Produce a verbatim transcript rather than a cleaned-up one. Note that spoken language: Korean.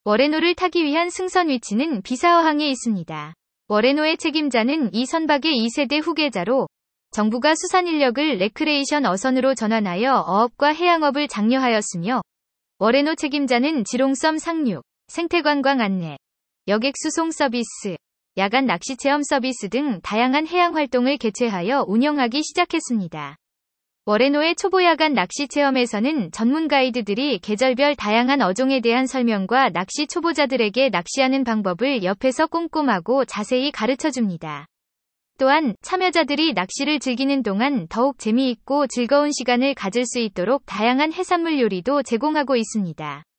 워레노를 타기 위한 승선 위치는 비사어항에 있습니다. 워레노의 책임자는 이 선박의 이 세대 후계자로 정부가 수산 인력을 레크레이션 어선으로 전환하여 어업과 해양업을 장려하였으며 워레노 책임자는 지롱섬 상륙, 생태관광 안내, 여객 수송 서비스, 야간 낚시 체험 서비스 등 다양한 해양 활동을 개최하여 운영하기 시작했습니다. 워레노의 초보 야간 낚시 체험에서는 전문 가이드들이 계절별 다양한 어종에 대한 설명과 낚시 초보자들에게 낚시하는 방법을 옆에서 꼼꼼하고 자세히 가르쳐줍니다. 또한 참여자들이 낚시를 즐기는 동안 더욱 재미있고 즐거운 시간을 가질 수 있도록 다양한 해산물 요리도 제공하고 있습니다.